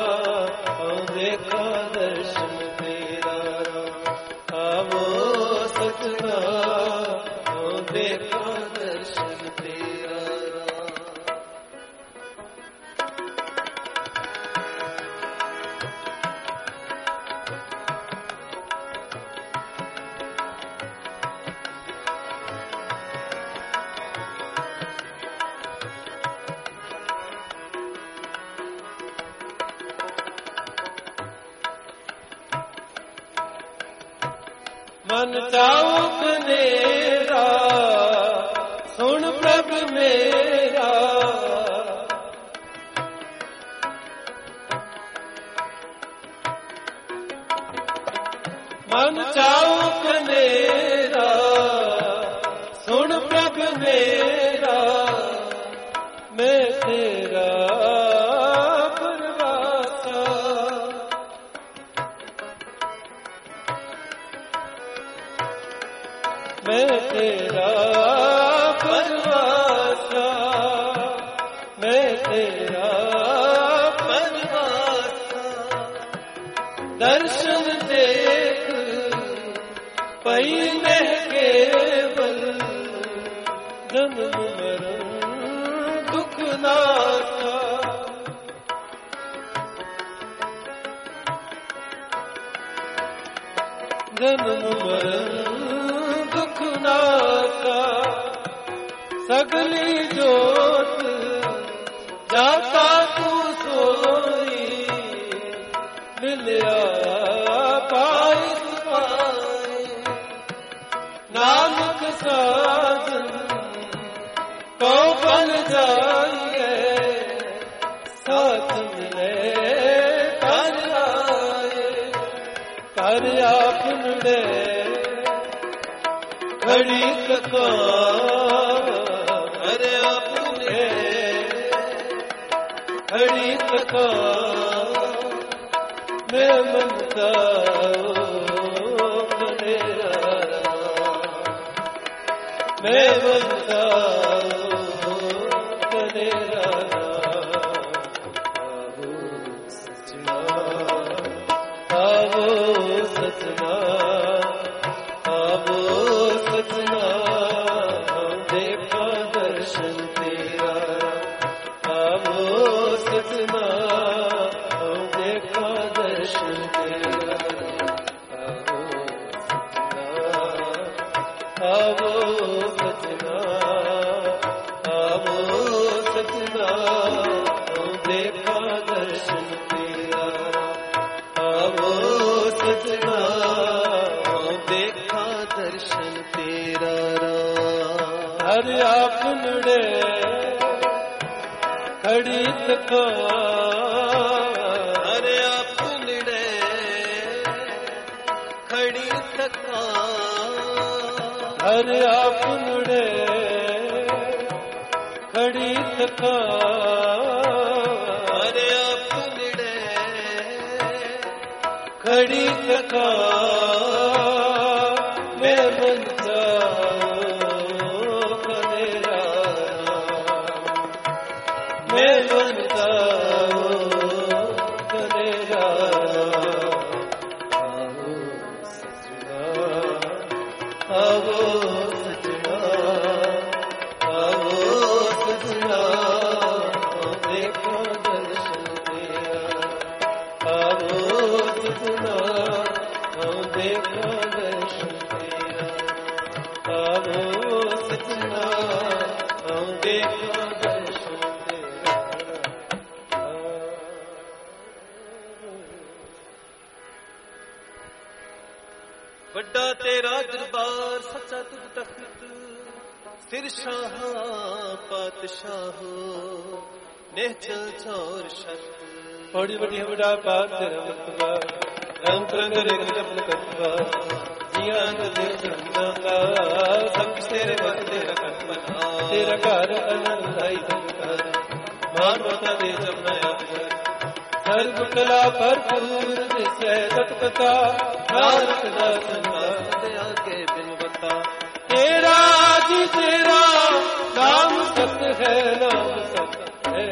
ਦੇਖਾ ਦਰਸ਼ਨ ਤੇਰਾ ਆਵੋ ਸਜਣਾ ਦੇਖਾ ਦਰਸ਼ਨ ਤੇਰਾ ਮਨ ਚਾਉਕ ਨੇਰਾ ਸੁਣ ਪ੍ਰਭ ਮੇਰਾ ਮਨ ਚਾਉਕ ਨੇਰਾ ਸੁਣ ਪ੍ਰਭ ਮੇਰਾ ਮੈਂ ਤੇਰਾ ਪਰਵਾਸਾ ਮੈਂ ਤੇਰਾ ਪਰਵਾਸਾ ਮੈਂ ਤੇਰਾ ਪਰਵਾਸਾ ਦਰਸ਼ਨ ਦੇਖ ਪਈ ਮਹਿ ਕੇਵਲ ਜਨਮ ਮਰਨ ਦੁਖ ਨਾਸਾ ਜਨਮ ਮਰਨ ਸਗਲੀ ਜੋਤ ਜਾਤਾ ਤੂੰ ਸੋਈ ਮਿਲਿਆ ਪਾਈ ਪਾਈ ਨਾਨਕ ਸਾਜਨ ਕੋ ਬਨ ਜਾਈਏ ਸਾਥ ਮਿਲੇ ਕਰ ਆਏ ਕਰ ਆਪਨੜੇ ਖੜੀ ਤਕਾ ਹਰ ਆਪਨੇ ਖੜੀ ਤਕਾ ਮੈਂ ਮੰਦਾ ਕਨੇਰਾ ਮੈਂ ਮੰਦਾ ਕਨੇਰਾ ਆਵੋ ਸਜਣਾ ਆਵੋ ਸਜਣਾ ਆਵੋ ਸਜਣਾ ਦੇਖਾ ਦਰਸ਼ਨ ਤੇਰਾ ਆਵੋ ਸਜਣਾ ਦੇਖਾ ਦਰਸ਼ਨ ਤੇਰਾ ਆਵੋ ਸਜਣਾ ਆਵੋ ਸਜਣਾ ਦੇਖਾ ਦਰਸ਼ਨ ਤੇਰਾ ਆਵੋ ਸਜਣਾ ਦੇਖਾ ਦਰਸ਼ਨ ਤੇਰਾ ਹਰ ਆਪਨੜੇ ਖੜੀ ਤਕਾ ਹਰ ਆਪਨੜੇ ਖੜੀ ਤਕਾ ਹਰ ਆਪਨੜੇ ਖੜੀ ਤਕਾ ਹਰ ਆਪਨੜੇ ਖੜੀ ਤਕਾ ਮੈਂ ਮੰਦਾ ਕਨੇਰਾ ਮੈਂ ਮੰਦਾ ਕਨੇਰਾ ਆਵੋ ਸਜਣਾ ਆਵੋ ਸਜਣਾ ਆਵੋ ਸਜਣਾ ਦੇਖੋ ਦਰਸ਼ਨ ਤੇਰਾ ਆਵੋ ਸਜਣਾ ਵੱਡਾ ਤੇਰਾ ਦਰਬਾਰ ਸੱਚਾ ਤੁਧ ਤਖਤ ਸਿਰ ਸ਼ਾਹ ਪਾਤਸ਼ਾਹ ਨਿਹਚਲ ਚੌਰ ਸ਼ਤ ਬੜੀ ਵੱਡੀ ਵੱਡਾ ਪਾਤ ਤੇਰਾ ਮਰਤਬਾ ਰੰਗ ਰੰਗ ਰੇਖ ਜਪਨ ਕਰਤਵਾ ਜੀਆਂ ਦੇ ਚੰਦਾ ਦਾ ਸਭ ਤੇਰੇ ਵਸ ਤੇਰਾ ਕਰਤਵਾ ਤੇਰਾ ਘਰ ਅਨੰਦ ਲਾਈ ਸੰਕਾਰ ਮਾਨ ਮਤਾ ਦੇ ਜਪਨਾ ਆਪ ਸਰਬ ਕਲਾ ਭਰਪੂਰ ਦਿਸੈ ਤਤ ਕਥਾ ਨਾਨਕ ਦਾ ਸੰਸਾਰ ਤੇ ਆਗੇ ਬਿਨ ਬਤਾ ਤੇਰਾ ਜੀ ਤੇਰਾ ਨਾਮ ਸਤ ਹੈ ਨਾਮ ਸਤ ਹੈ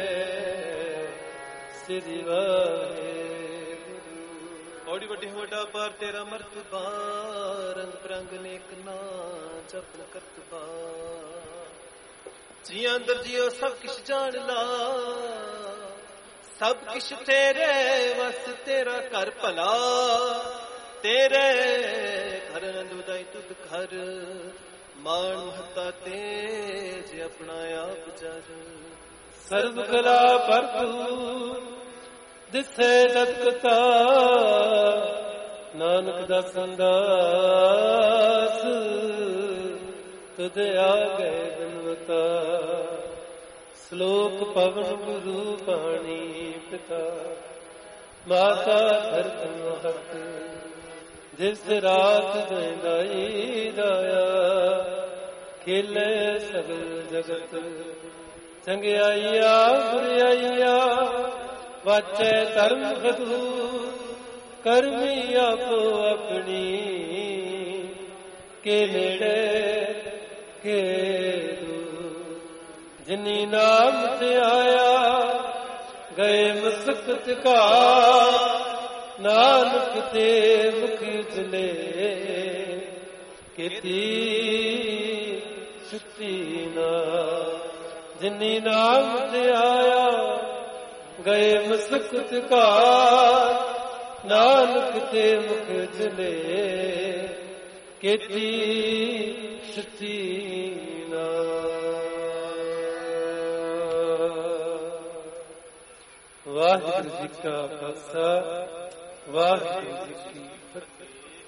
ਸ੍ਰੀ ਵਾਹਿਗੁਰੂ ਬੜੀ ਵੱਡੀ ਵੱਡਾ ਪਰ ਤੇਰਾ ਮਰਤਬਾ ਰੰਗ ਪ੍ਰੰਗ ਨੇਕ ਨਾ ਜਪਨ ਕਰਤਬਾ ਜੀ ਅੰਦਰ ਜੀਓ ਸਭ ਕਿਛ ਜਾਣ ਲਾ ਸਭ ਕਿਛ ਤੇਰੇ ਵਸ ਤੇਰਾ ਘਰ ਭਲਾ ਤੇਰੇ ਘਰ ਆਨੰਦ ਉਦਾਈ ਤੁਧ ਘਰ ਮਾਣ ਮਹੱਤਾ ਤੇਜ ਆਪਣਾ ਆਪ ਜਰ ਸਰਬ ਕਲਾ ਭਰਪੂਰ ਦਿਸੈ ਦਤਕਤਾ ਨਾਨਕ ਦਾ ਸੰਦਾਸ ਤੁਧ ਆ ਗਏ ਬਿਨਵਤਾ ਸ਼ਲੋਕ ਪਵਨ ਗੁਰੂ ਪਾਣੀ ਪਿਤਾ ਮਾਤਾ ਧਰਤ ਮਹਤ ਜਿਸ ਰਾਤ ਦਇਦਾਈ ਦਾਇਆ ਖੇਲੇ ਸਗਲ ਜਗਤ ਚੰਗਿਆਈਆ ਬੁਰਿਆਈਆ ਵਾਚੈ ਧਰਮ ਖਦੂ ਕਰਮੀ ਆਪੋ ਆਪਣੀ ਕੇ ਨੇੜੇ ਕੇ ਜਿਨੀ ਨਾਮ ਤੇ ਆਇਆ ਗਏ ਮਸਕਤ ਕਾ ਨਾਨਕ ਤੇ ਮੁਖ ਉਜਲੇ ਕੀਤੀ ਛੁੱਟੀ ਨਾ ਜਿਨੀ ਨਾਮ ਤੇ ਆਇਆ ਗਏ ਮਸਕਤ ਕਾ ਨਾਨਕ ਤੇ ਮੁਖ ਉਜਲੇ ਕੀਤੀ ਛੁੱਟੀ ਨਾ। ਵਾਹਿਗੁਰੂ ਜੀ ਕਾ ਖਾਲਸਾ ਵਾਹਿਗੁਰੂ ਜੀ ਕੀ ਫਤਿਹ।